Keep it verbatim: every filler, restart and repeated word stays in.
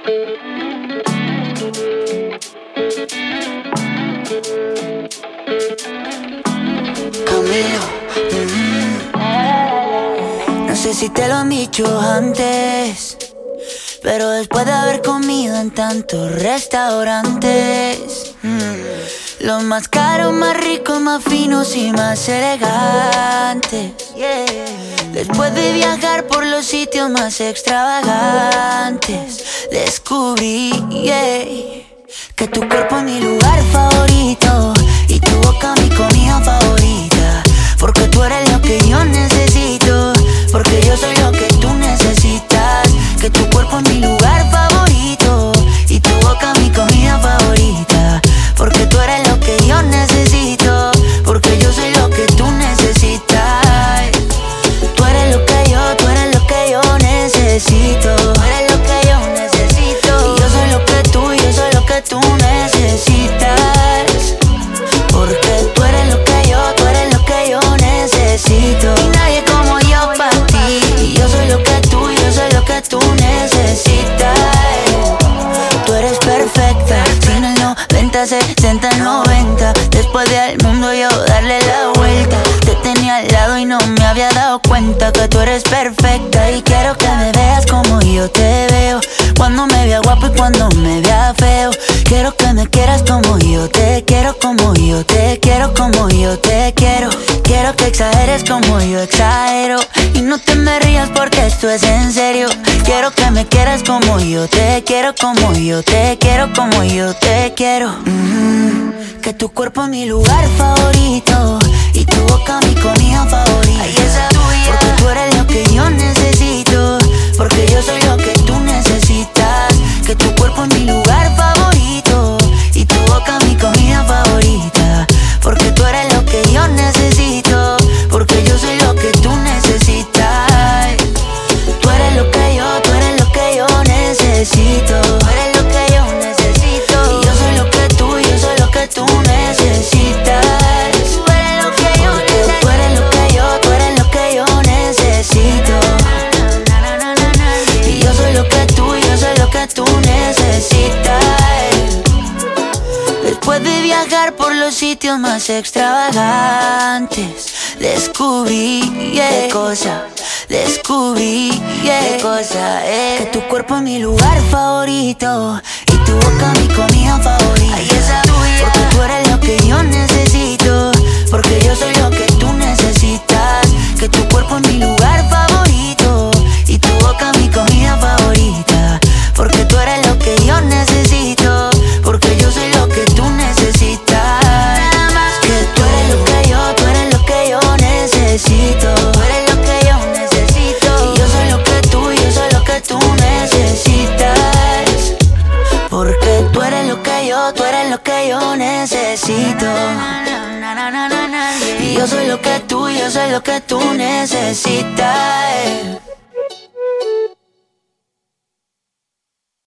Camilo, mm-hmm. No sé si te lo han dicho antes, pero después de haber comido en tantos restaurantes, mm, los más caros, más ricos, más finos y más elegantes, yeah. Después de viajar por los sitios más extravagantes, descubrí, yeah, que tu cuerpo es mi lugar favorito y tu boca mi comida favorita. Porque tú eres lo que yo necesito, porque yo soy lo que tú necesitas. Que tu cuerpo es mi lugar favorito y tu boca mi comida favorita. Porque tú eres lo que yo necesito, porque yo soy lo que tú necesitas. Tú eres lo que yo, tú eres lo que yo necesito. Tú eres lo que yo necesito. Y yo soy lo que tú, yo soy lo que tú necesitas. Porque tú eres lo que yo, tú eres lo que yo necesito. Y nadie como yo para ti. Y yo soy lo que tú, yo soy lo que tú necesitas. Tú eres perfecta, sin el noventa, sesenta, noventa. Después del mundo yo darle la vuelta. Te tenía al lado y no me había dado cuenta que tú eres perfecta. Y quiero que me veas como yo te veo, cuando me vea guapo y cuando me vea feo. Quiero que me quieras como yo te quiero, como yo te quiero, como yo te quiero. Quiero que exageres como yo exagero y no te me rías porque esto es en serio. Quiero que me quieras como yo te quiero, como yo te quiero, como yo te quiero. Mm-hmm. Que tu cuerpo es mi lugar favorito y tu boca mi comida favorita. Ay, esa tuya. Porque tú eres lo que yo necesito, porque yo soy lo que tú necesitas. Que tu cuerpo es mi lugar favorito y tu boca mi comida favorita. Porque tú eres lo que yo necesito, porque yo soy lo que tú necesitas. Tú eres lo que yo, tú eres lo que yo necesito. Tú eres lo que yo necesito. Y yo soy lo que tú, yo soy lo que tú necesitas. Tú eres lo que yo necesito. Tú eres lo que yo, tú eres lo que yo necesito. Y yo soy lo que tú, yo soy lo que tú necesitas. Después de viajar por los sitios más extravagantes, descubrí, yeah, qué cosa, descubrí, yeah, qué cosa, eh. Que tu cuerpo es mi lugar favorito y tu boca mi comida favorita. Ay, esa tuya. Porque tú eres lo que yo necesito, porque yo soy lo que tú necesitas. Que tu cuerpo es mi lugar favorito y tu boca mi comida favorita. Porque tú eres lo que yo necesito, porque yo soy lo que tú necesitas. Nada más que tú eres lo que yo, tú eres lo que yo necesito. Tú eres lo que yo necesito. Y yo soy lo que tú, yo soy lo que tú necesitas. Porque tú eres lo que yo, tú eres lo que yo necesito. Y yo soy lo que tú, yo soy lo que tú necesitas.